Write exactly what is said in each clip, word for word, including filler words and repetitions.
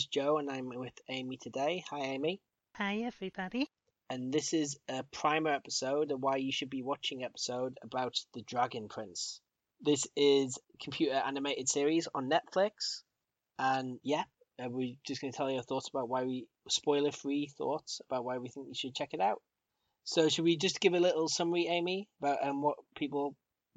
Joe, and I'm with Amy today. Hi, Amy. Hi, everybody. And this is a primer episode, a why you should be watching episode about the Dragon Prince. This is a computer animated series on Netflix, and yeah, uh, we're just going to tell you our thoughts about why we spoiler-free thoughts about why we think you should check it out. So, should we just give a little summary, Amy, about um, what people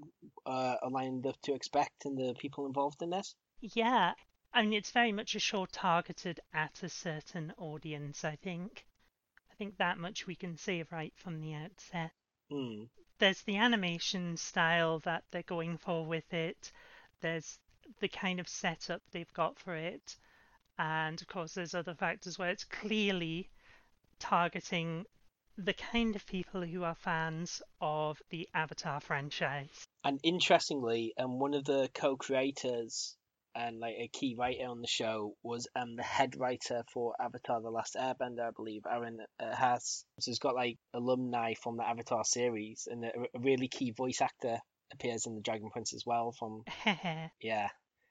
uh, are lined up to expect and the people involved in this? Yeah, I mean, it's very much a show targeted at a certain audience, I think. I think that much we can say right from the outset. Hmm. There's the animation style that they're going for with it, there's the kind of setup they've got for it, and of course, there's other factors where it's clearly targeting the kind of people who are fans of the Avatar franchise. And interestingly, um, one of the co-creators and like a key writer on the show was um the head writer for Avatar: The Last Airbender, I believe, Aaron uh, Haas. So he's got like alumni from the Avatar series, and a, a really key voice actor appears in the Dragon Prince as well. From yeah,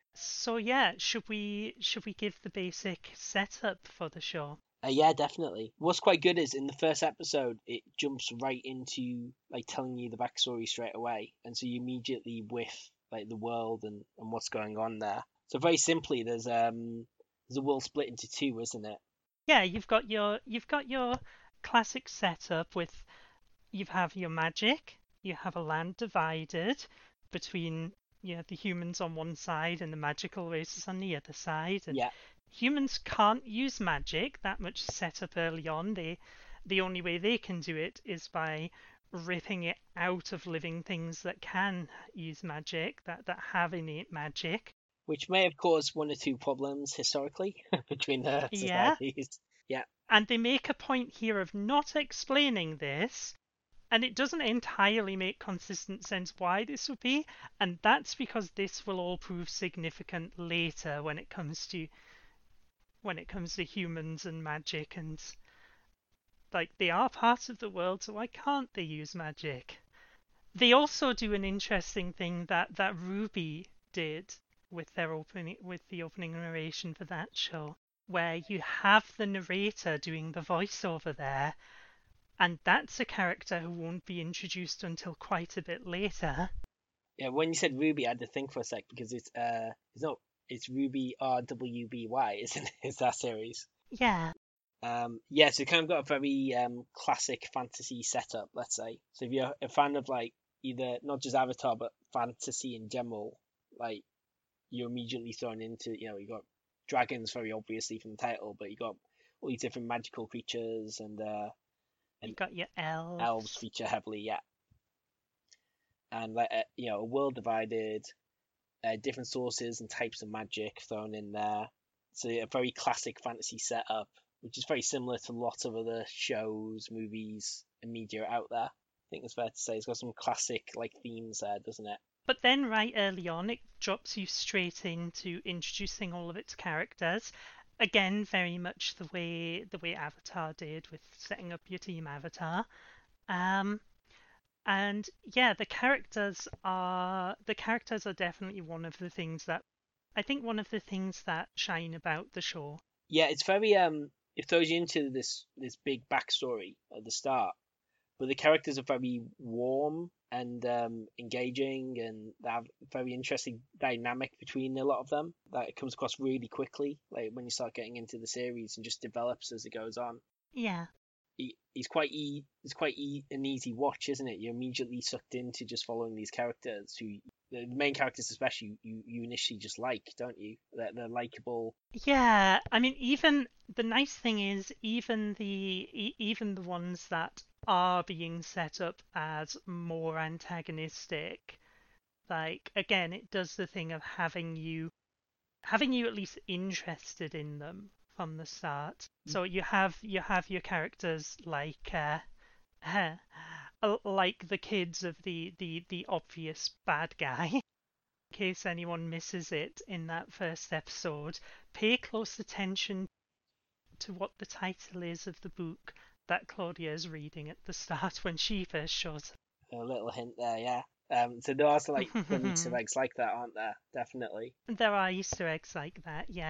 So yeah, should we should we give the basic setup for the show? uh, yeah, definitely. What's quite good is in the first episode, it jumps right into like telling you the backstory straight away, and so you immediately with like the world and, and what's going on there. So very simply, there's um there's a world split into two, isn't it? Yeah, you've got your you've got your classic setup with you have your magic, you have a land divided between you know, the humans on one side and the magical races on the other side, and Yeah, humans can't use magic, that much set up early on. They the only way they can do it is by ripping it out of living things that can use magic, that, that have innate magic. which may have caused one or two problems historically between the Yeah, societies. Yeah, and they make a point here of not explaining this, and it doesn't entirely make consistent sense why this would be, and that's because this will all prove significant later when it comes to when it comes to humans and magic, and like they are part of the world, so why can't they use magic? They also do an interesting thing that that Ruby did with their opening with the opening narration for that show, where you have the narrator doing the voiceover there, and that's a character who won't be introduced until quite a bit later. yeah. When you said Ruby, I had to think for a sec because it's uh it's not it's Ruby R W B Y, isn't it? It's that series. Yeah, Um, yeah, so it kind of got a very um, classic fantasy setup, let's say. So if you're a fan of like either not just Avatar but fantasy in general, like you're immediately thrown into, you know, you got dragons very obviously from the title, but you got all these different magical creatures and uh, you and got your elves elves. feature heavily, yeah, and like uh, you know, a world divided, uh, different sources and types of magic thrown in there. So a very classic fantasy setup, which is very similar to lots of other shows, movies, and media out there. I think it's fair to say it's got some classic like themes there, doesn't it? But then, right early on, it drops you straight into introducing all of its characters. Again, very much the way the way Avatar did with setting up your team Avatar. Um, and yeah, the characters are the characters are definitely one of the things that I think one of the things that shine about the show. Yeah, it's very um, it throws you into this this big backstory at the start, but the characters are very warm and um, engaging, and they have very interesting dynamic between a lot of them that it comes across really quickly. Like when you start getting into the series and just develops as it goes on. Yeah, He, he's quite e- it's quite e- an easy watch, isn't it? You're immediately sucked into just following these characters who the main characters especially you, you initially just like, don't you? They're, they're likable. yeah. I mean, even the nice thing is, even the e- even the ones that are being set up as more antagonistic, like again, it does the thing of having you having you at least interested in them from the start. So you have you have your characters like uh, like the kids of the the the obvious bad guy. In case anyone misses it in that first episode, pay close attention to what the title is of the book that Claudia is reading at the start when she first shows A little hint there, yeah. Um, so there are also like up. fun Easter eggs like that, aren't there? Definitely. There are Easter eggs like that, yeah.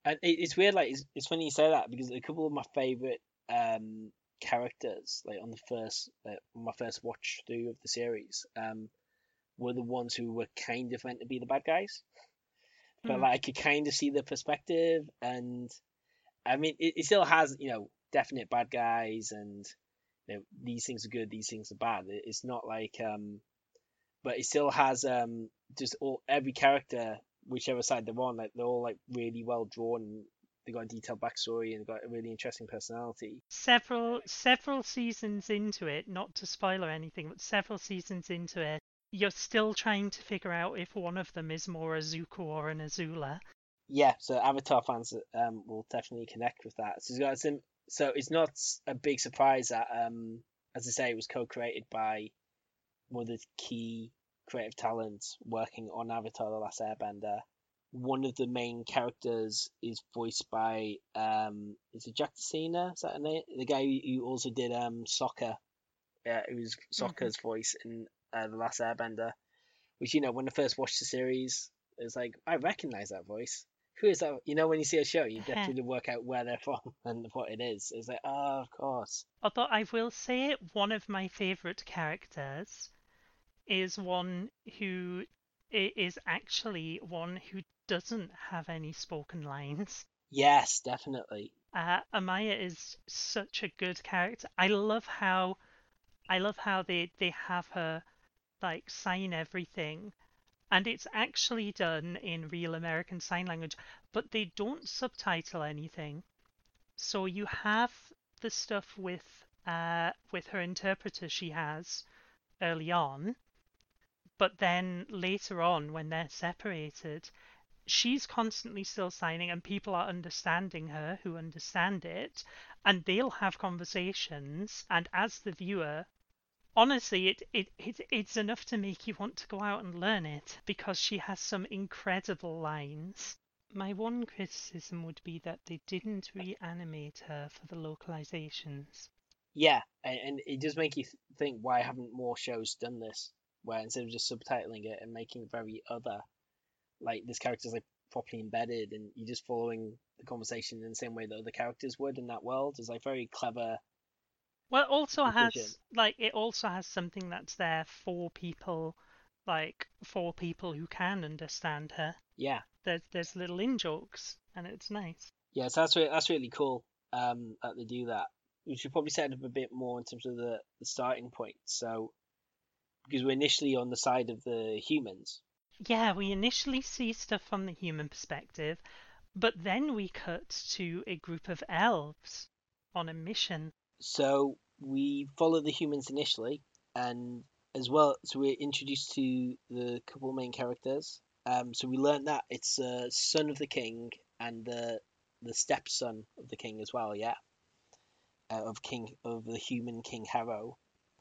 And it, it's weird, like it's, it's funny you say that because a couple of my favorite um characters, like on the first, like, on my first watch through of the series, um, were the ones who were kind of meant to be the bad guys. But Mm. like I could kind of see the perspective, and I mean, it, it still has, you know, definite bad guys, and you know, these things are good, these things are bad. It, it's not like, um, but it still has um just all every character, whichever side they're on, like they're all like really well drawn. And they got a detailed backstory and got a really interesting personality. Several several seasons into it, not to spoil or anything, but several seasons into it, you're still trying to figure out if one of them is more a Zuko or an Azula. Yeah, so Avatar fans um will definitely connect with that. So it's got some. So it's not a big surprise that um as I say, it was co-created by one of the key creative talents working on Avatar: The Last Airbender. One of the main characters is voiced by um is it Jack Cena? Is that a name? The guy who also did um Sokka. Yeah, it was Hmm. Sokka's voice in uh, The Last Airbender. Which, you know, when I first watched the series, it was like I recognize that voice. Who is that? You know, when you see a show, you definitely work out where they're from and what it is. It's like, oh, of course. Although I will say one of my favourite characters is one who is actually one who doesn't have any spoken lines. Yes, definitely. Uh, Amaya is such a good character. I love how I love how they they have her like sign everything, and it's actually done in real American Sign Language, but they don't subtitle anything. So you have the stuff with uh with her interpreter she has early on, but then later on when they're separated, she's constantly still signing and people are understanding her who understand it, and they'll have conversations, and as the viewer, honestly, it, it, it it's enough to make you want to go out and learn it because she has some incredible lines. My one criticism would be that they didn't reanimate her for the localizations. Yeah, and, and it does make you th- think, why haven't more shows done this? Where instead of just subtitling it and making very other, like this character's like properly embedded, and you're just following the conversation in the same way that other characters would in that world, is like very clever Well, it also decision. has like it also has something that's there for people, like for people who can understand her. Yeah, There's there's little in jokes, and it's nice. yeah, so that's re- that's really cool. Um, that they do that. We should probably set up a bit more in terms of the, the starting point. So because we're initially on the side of the humans, Yeah, we initially see stuff from the human perspective, but then we cut to a group of elves on a mission. so we follow the humans initially, and as well, so we're introduced to the couple main characters. Um, so we learn that it's a son of the king and the the stepson of the king as well. Yeah, uh, of king of the human King Harrow.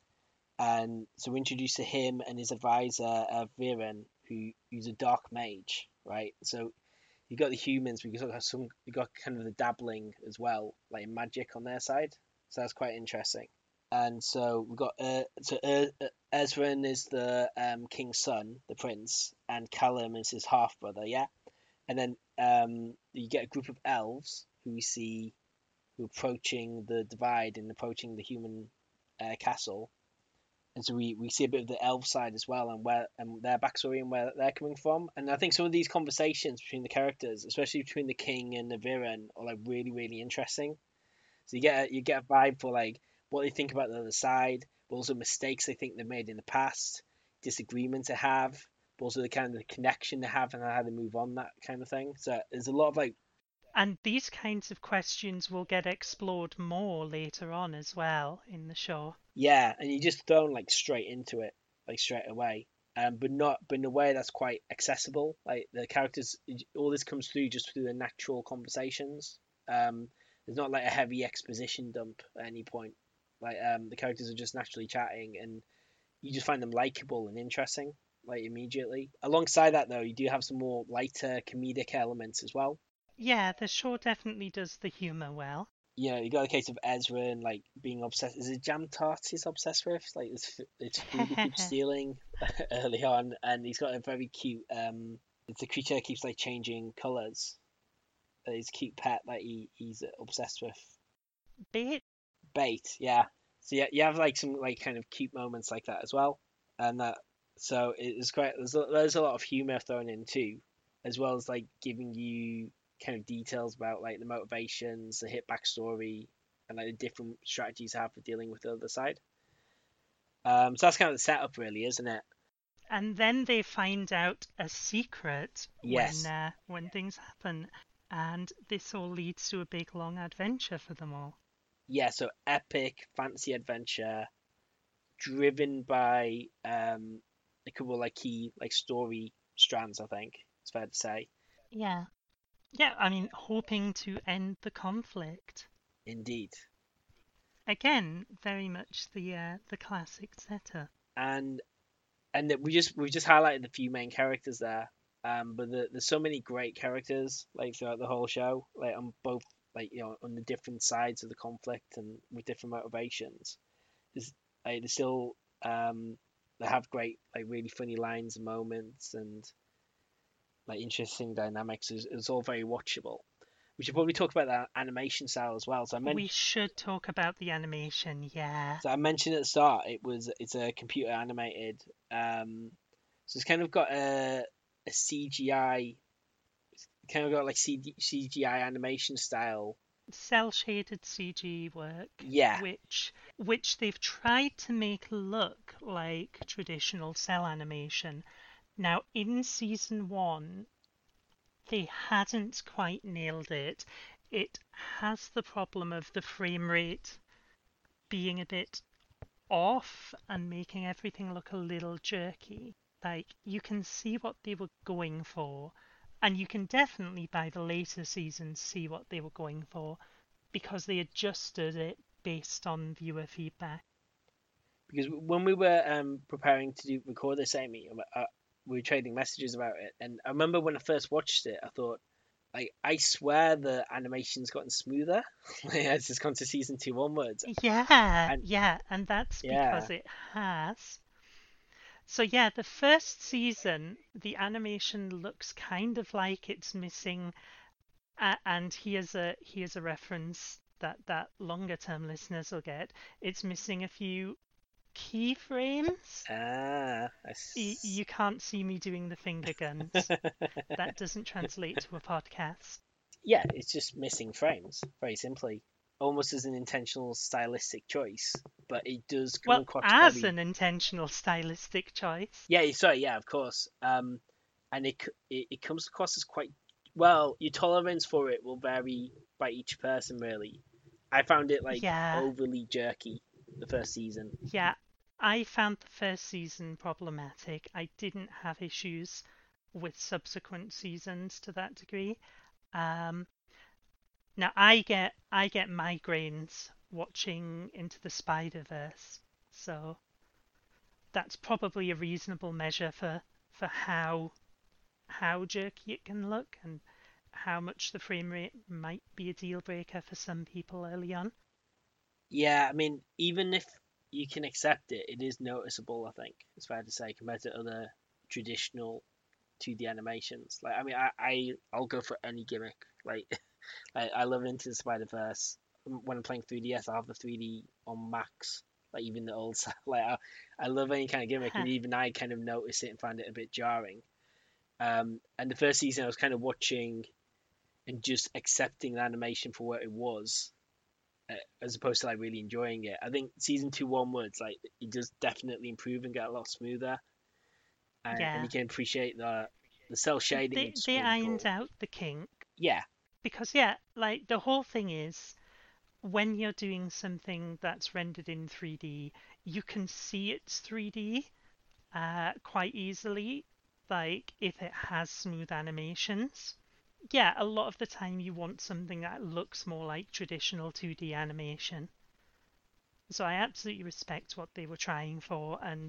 And so we're introduced to him and his advisor, uh, Viren, who who's a dark mage, right? So you got the humans, we got some, we got kind of the dabbling as well, like magic on their side. So that's quite interesting. And so we've got uh, so uh, uh, Ezran is the um, king's son, the prince, and Callum is his half brother. Yeah, and then um, you get a group of elves who we see who are approaching the divide and approaching the human uh, castle, and so we, we see a bit of the elf side as well, and where and their backstory and where they're coming from. And I think some of these conversations between the characters, especially between the king and the Viren, are like really really interesting. So you get a, you get a vibe for like what they think about the other side, but also mistakes they think they've made in the past, disagreements they have, but also the kind of the connection they have and how they move on, that kind of thing. So there's a lot of like, And these kinds of questions will get explored more later on as well in the show. yeah, and you just thrown like straight into it, like straight away. Um, but not, but in a way that's quite accessible. Like the characters, all this comes through just through the natural conversations. Um, there's not like a heavy exposition dump at any point. Like um, the characters are just naturally chatting, and you just find them likable and interesting, like immediately. Alongside that, though, you do have some more lighter comedic elements as well. Yeah, the show definitely does the humor well. You know, you got a case of Ezra and like being obsessed. Is it jam tarts he's obsessed with? Like it's it's food he keeps stealing early on, and he's got a very cute. Um, it's a creature that keeps like changing colors, his cute pet that he, he's obsessed with. Bait. Bait, yeah. So yeah, you have like some like kind of cute moments like that as well, and that so it's quite there's a, there's a lot of humor thrown in too, as well as like giving you kind of details about like the motivations, the hit backstory, and like the different strategies you have for dealing with the other side. Um, so that's kind of the setup, really, isn't it? And then they find out a secret when Yes. uh, when things happen, and this all leads to a big long adventure for them all. Yeah. So epic fantasy adventure driven by um a couple like key like story strands. I think it's fair to say. Yeah, yeah. I mean, hoping to end the conflict. Indeed. Again, very much the uh, the classic setup. And and that we just we just highlighted the few main characters there. Um, but the, there's so many great characters like throughout the whole show, like on both like you know on the different sides of the conflict and with different motivations. There's like they still um they have great like really funny lines and moments and like interesting dynamics. It's, it's all very watchable. We should probably talk about that animation style as well. So I We mentioned should talk about the animation. Yeah, so I mentioned at the start it was it's a computer animated. Um, so it's kind of got a a C G I kind of got like C G I animation style. cell shaded C G work, Yeah, which which they've tried to make look like traditional cell animation. Now, in season one, they hadn't quite nailed it. It has the problem of the frame rate being a bit off and making everything look a little jerky. Like, you can see what they were going for, and you can definitely, by the later seasons, see what they were going for because they adjusted it based on viewer feedback. because when we were um preparing to do record this, Amy, uh, we were trading messages about it, and I remember when I first watched it, I thought like I swear the animation's gotten smoother as it's gone to season two onwards, Yeah, and yeah, and that's yeah, because it has. So yeah, the first season, the animation looks kind of like it's missing, uh, and here's a here's a reference that that longer term listeners will get. It's missing a few keyframes. ah, I Y- s- you can't see me doing the finger guns. That doesn't translate to a podcast. yeah, it's just missing frames, very simply, almost as an intentional stylistic choice, but it does come Well, across as very an intentional stylistic choice. yeah, sorry, yeah, of course. Um, and it, it it comes across as quite well. Your tolerance for it will vary by each person, really. I found it like Yeah, overly jerky the first season. yeah. I found the first season problematic. I didn't have issues with subsequent seasons to that degree. Um, now I get I get migraines watching Into the Spider-Verse, so that's probably a reasonable measure for for how how jerky it can look and how much the frame rate might be a deal breaker for some people early on. Yeah, I mean, even if you can accept it, it is noticeable. I think it's fair to say compared to other traditional two D animations. Like, I mean, I, I I'll go for any gimmick. Like, I, I love Into the Spider Verse. When I'm playing three D S, I have the three D on max. Like even the old like I, I love any kind of gimmick, and even I kind of notice it and find it a bit jarring. Um, and the first season, I was kind of watching and just accepting the animation for what it was, uh, as opposed to like really enjoying it. I think season two onwards, like it does definitely improve and get a lot smoother, and, and Yeah, you can appreciate the the cell shading they is they really ironed cool. out the kink Yeah, because yeah, like the whole thing is when you're doing something that's rendered in three D, you can see it's three D uh, quite easily. Like if it has smooth animations. Yeah, a lot of the time you want something that looks more like traditional two D animation. So I absolutely respect what they were trying for, and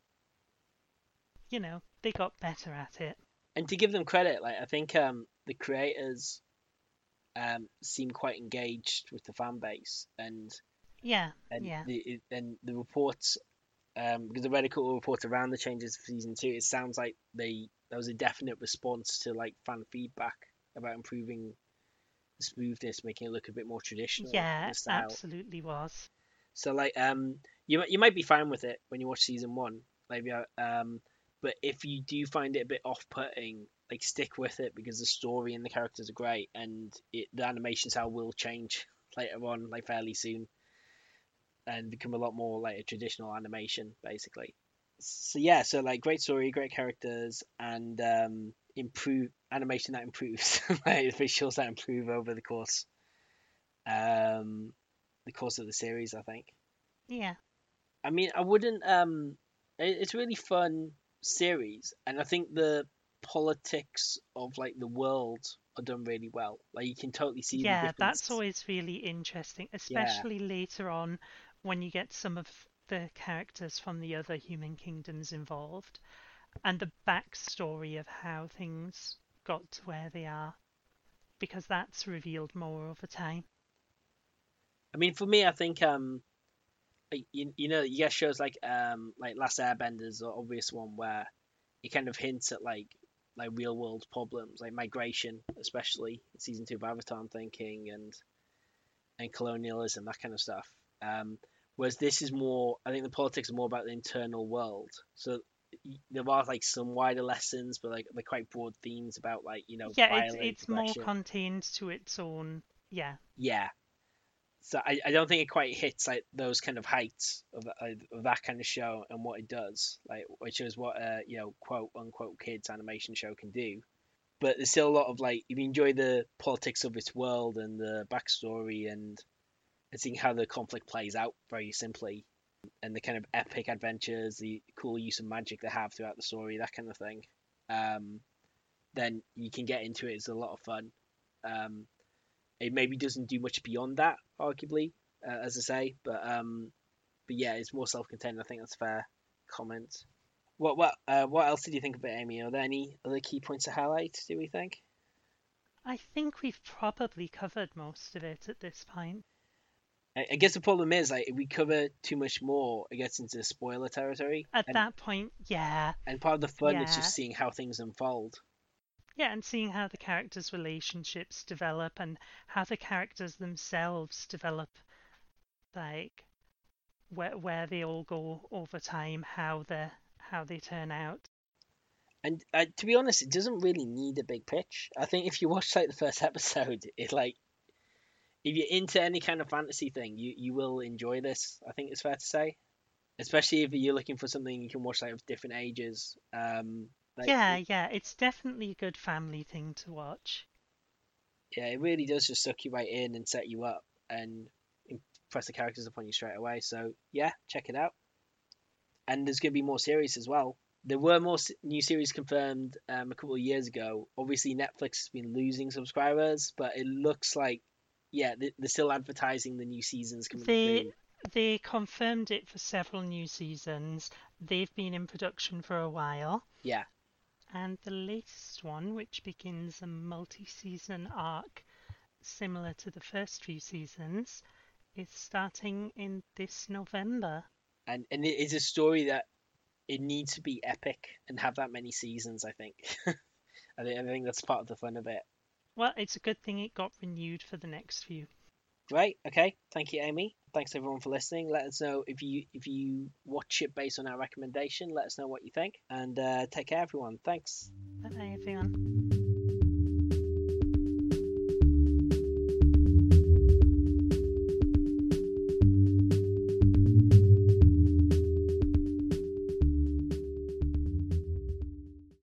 you know, they got better at it. and to give them credit, like I think um the creators um seem quite engaged with the fan base, and Yeah, and yeah, the and the reports um because I read a couple of reports around the changes for season two. It sounds like they there was a definite response to like fan feedback about improving smoothness, making it look a bit more traditional. Yeah, The style. absolutely was. So like um you you might be fine with it when you watch season one, maybe uh, um but if you do find it a bit off-putting, like stick with it because the story and the characters are great, and it, the animation style will change later on, like fairly soon, and become a lot more like a traditional animation basically. So yeah, so like great story, great characters, and um improve animation that improves, like visuals that improve over the course um the course of the series, I think. Yeah. I mean, I wouldn't. Um, it, it's a really fun series, and I think the politics of like the world are done really well. Like you can totally see the Yeah, that's difference. always really interesting, Yeah, especially later on when you get some of the characters from the other human kingdoms involved and the backstory of how things got to where they are, because that's revealed more over time. I mean, for me, I think um, like, you you know, you get shows like um, like Last Airbenders, or obvious one where it kind of hints at like like real world problems, like migration, especially in season two of Avatar, I'm thinking, and and colonialism, that kind of stuff. Um, whereas this is more, I think the politics are more about the internal world. So there are like some wider lessons, but like they're quite broad themes about like you know Yeah, it's violence, it's more aggression. contained to its own. Yeah. Yeah. So I, I don't think it quite hits like those kind of heights of, of that kind of show and what it does, like which is what a you know quote unquote kids animation show can do. But there's still a lot of like if you enjoy the politics of its world and the backstory and and seeing how the conflict plays out very simply, and the kind of epic adventures, the cool use of magic they have throughout the story, that kind of thing, um, then you can get into it. It's a lot of fun. Um, it maybe doesn't do much beyond that, arguably, uh, as I say, but um, but yeah, it's more self-contained. I think that's a fair comment. What what uh, what else did you think of it, Amy? Are there any other key points to highlight? Do we think? I think we've probably covered most of it at this point. I, I guess the problem is like if we cover too much more, it gets into spoiler territory, At and that point, yeah, and part of the fun is just yeah. seeing how things unfold. Yeah, and seeing how the characters' relationships develop and how the characters themselves develop, like where where they all go over time, how they how they turn out. And uh, to be honest, it doesn't really need a big pitch. I think if you watch like the first episode, it like if you're into any kind of fantasy thing, you you will enjoy this. I think it's fair to say, especially if you're looking for something you can watch like of different ages. Um, like Yeah, it, yeah, it's definitely a good family thing to watch. yeah, it really does just suck you right in and set you up and impress the characters upon you straight away. So yeah, check it out. And there's going to be more series as well. There were more new series confirmed um, a couple of years ago. Obviously, Netflix has been losing subscribers, but it looks like, yeah, they're still advertising the new seasons coming They through. they confirmed it for several new seasons. They've been in production for a while. Yeah, And the latest one, which begins a multi-season arc similar to the first few seasons, is starting in this November. and and it is a story that it needs to be epic and have that many seasons. I think. I think I think that's part of the fun of it. Well, it's a good thing it got renewed for the next few. Great. Okay. Thank you, Amy. Thanks everyone for listening. Let us know if you if you watch it based on our recommendation. Let us know what you think, and uh, take care, everyone. Thanks. Bye, everyone.